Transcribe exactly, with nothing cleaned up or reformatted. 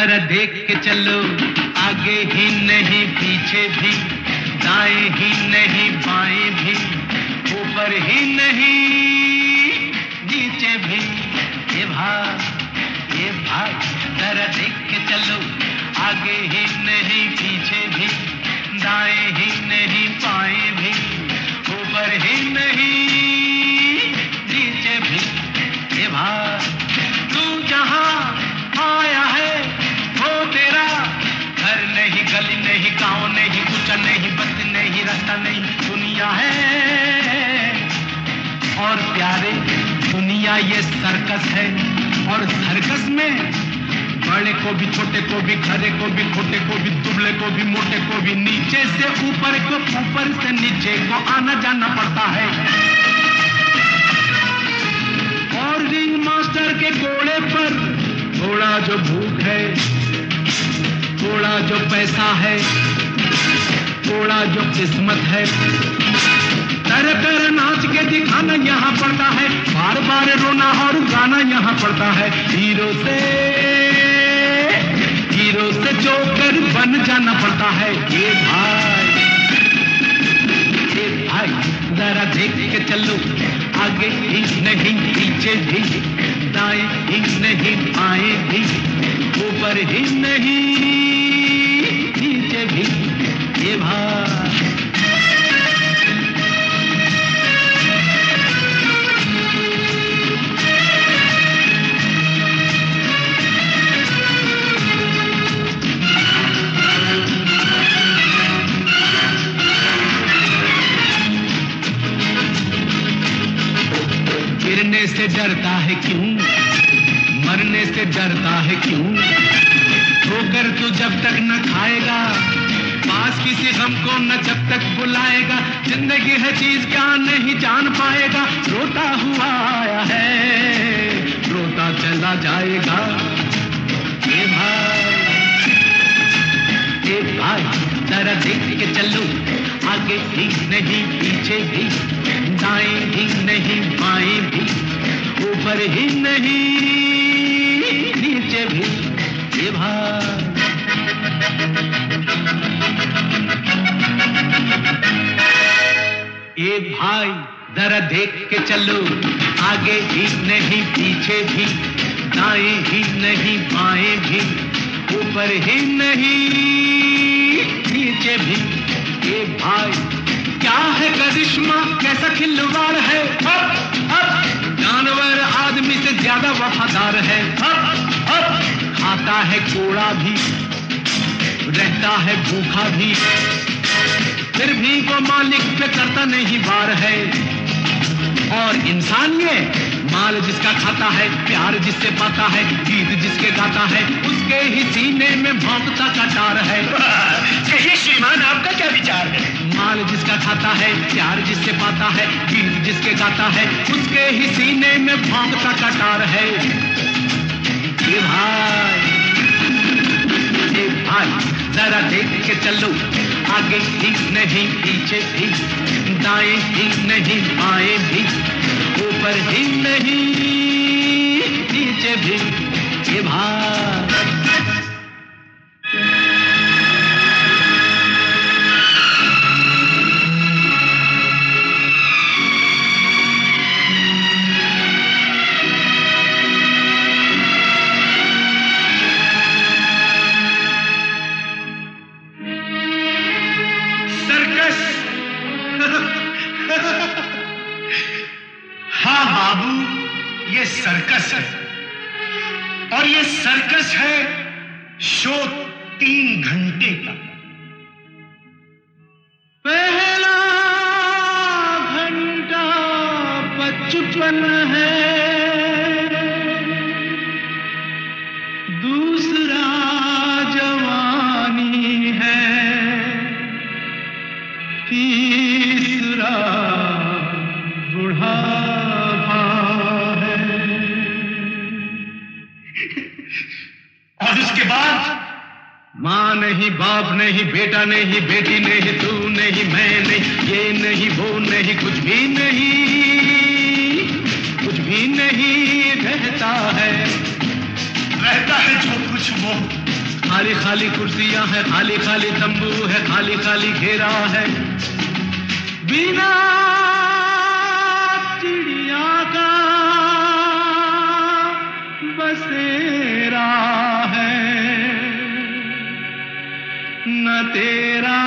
जरा देख के चलो, आगे ही नहीं पीछे भी, दाएं ही नहीं बाएं भी, ऊपर ही नहीं नीचे भी। ये भाई ये भाई जरा देख के चलो, आगे ही नहीं पीछे भी, दाएं ही नहीं बाएं भी, ऊपर ही नहीं नीचे भी। ये भाई तू जहां आया है वो तेरा घर नहीं, गली नहीं, गांव नहीं, कुछ नहीं, बस नहीं, रास्ता नहीं, दुनिया है। और प्यारे दुनिया ये सर्कस है, और सर्कस में बड़े को भी, छोटे को भी, खरे को भी, खोटे को भी, दुबले को भी, मोटे को भी, नीचे से ऊपर को, ऊपर से नीचे को आना जाना पड़ता है। और रिंग मास्टर के घोड़े पर थोड़ा जो भूख है, थोड़ा जो पैसा है, थोड़ा जो किस्मत है, तरह तरह नाच के दिखाना यहाँ पड़ता है, बार बार रोना और गाना यहाँ पड़ता है। हीरो से हीरो से जोकर बन जाना पड़ता है। ये भाई ये भाई जरा देख के चलो, आगे ही नहीं पीछे भी, दाएं ही नहीं बाएं भी, ऊपर ही नहीं नीचे भी। ये भाई गिरने से डरता है क्यों, मरने से डरता है क्यों, ठोकर तू जब तक न खाएगा, पास किसी गम को न जब तक बुलाएगा, जिंदगी है चीज क्या नहीं जान पाएगा, रोता हुआ आया है रोता चला जाएगा। ये भाई ये भाई जरा देख के चलो, आगे ही नहीं पीछे भी, दाएं ही नहीं बाएं भी, ऊपर ही नहीं नीचे भी। ये भाई ये भाई जरा देख के चलो, आगे ही नहीं पीछे भी, दाएं ही नहीं बाएं भी, ऊपर ही नहीं नीचे भी। ये भाई क्या है करिश्मा, कैसा खिलवाड़ है, अब अब जानवर आदमी से ज्यादा वफादार है, अब अब खाता है कोड़ा भी, रहता है भूखा भी, फिर भी वो मालिक पे करता नहीं वार है। और इंसान ये माल जिसका खाता है, प्यार जिससे पाता है, गीत जिसके गाता है, उसके ही सीने में भौंकता कटार है। कहिए श्रीमान, आपका क्या विचार है? माल जिसका खाता है, प्यार जिससे पाता है, गीत जिसके गाता है, उसके ही सीने में भौंकता कटार है। ये भाई ये भाई जरा देख के चलो, आगे ही नहीं पीछे भी, दाएं ही नहीं बाएं भी, ऊपर ही नहीं नीचे भी। ये भाई हाँ बाबू, ये सर्कस है, और ये सर्कस है शो तीन घंटे का। पहला घंटा बचपन है, दूसरा जवानी है, तीसरा बुढ़ापा है, और उसके बाद माँ नहीं, बाप नहीं, बेटा नहीं, बेटी नहीं, तू नहीं, मैं नहीं, ये नहीं, वो नहीं, कुछ भी नहीं, कुछ भी नहीं रहता है। रहता है जो कुछ वो। खाली खाली कुर्सियां है, खाली खाली तंबू है, खाली खाली घेरा है, बिना चिड़िया का बसेरा है। न तेरा